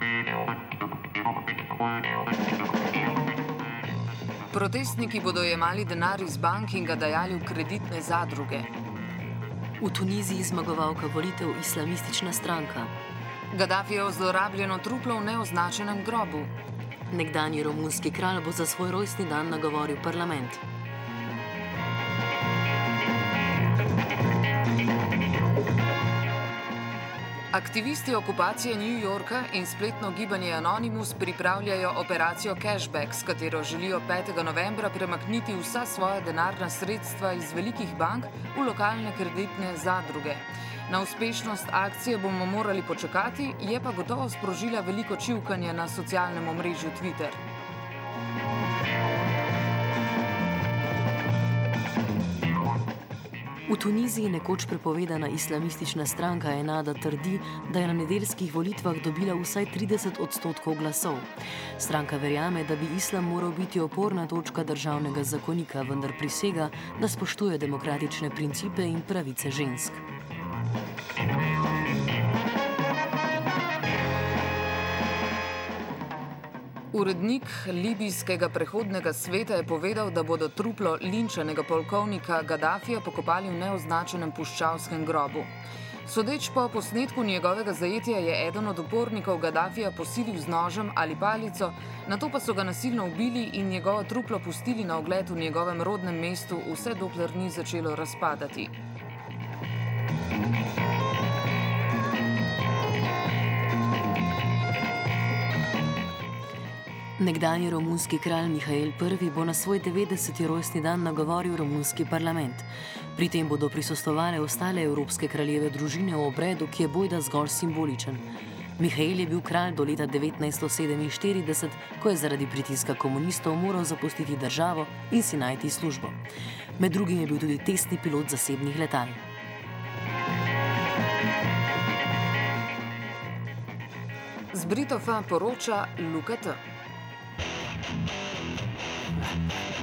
Protestniki bodo jemali denar iz bank in ga dajali v kreditne zadruge. V Tuniziji zmagovalka volitev islamistična stranka. Gaddafijev zlorabljeno truplo v neoznačenem grobu. Nekdanji romunski kralj bo za svoj rojstni dan nagovoril parlament. Aktivisti okupacije New Yorka in spletno gibanje Anonymous pripravljajo operacijo Cashback, s katero želijo 5. novembra premakniti vsa svoja denarna sredstva iz velikih bank v lokalne kreditne zadruge. Na uspešnost akcije bomo morali počakati, je pa gotovo sprožila veliko čivkanje na socialnem omrežju Twitter. V Tuniziji nekoč prepovedana islamistična stranka Ennahda trdi, da je na nedeljskih volitvah dobila vsaj 30% glasov. Stranka verjame, da bi islam moral biti oporna točka državnega zakonika, vendar prisega, da spoštuje demokratične principe in pravice žensk. Urednik libijskega prehodnega sveta je povedal, da bodo truplo linčanega polkovnika Gaddafija pokopali v neoznačenem puščavskem grobu. Sodeč po posnetku njegovega zajetja je eden od upornikov Gaddafija posilil z nožem ali palico, nato pa so ga nasilno ubili in njegovo truplo pustili na ogled v njegovem rodnem mestu, vse dokler ni začelo razpadati. Nekdanji romunski kralj Mihael I bo na svoj 90. rojstni dan nagovoril romunski parlament. Pri tem bodo prisostvovale ostale evropske kraljeve družine v obredu, ki je bojda zgolj simboličen. Mihael je bil kralj do leta 1947, ko je zaradi pritiska komunistov moral zapustiti državo in si najti službo. Med drugim je bil tudi testni pilot zasebnih letal. Z Britofa poroča Luka T.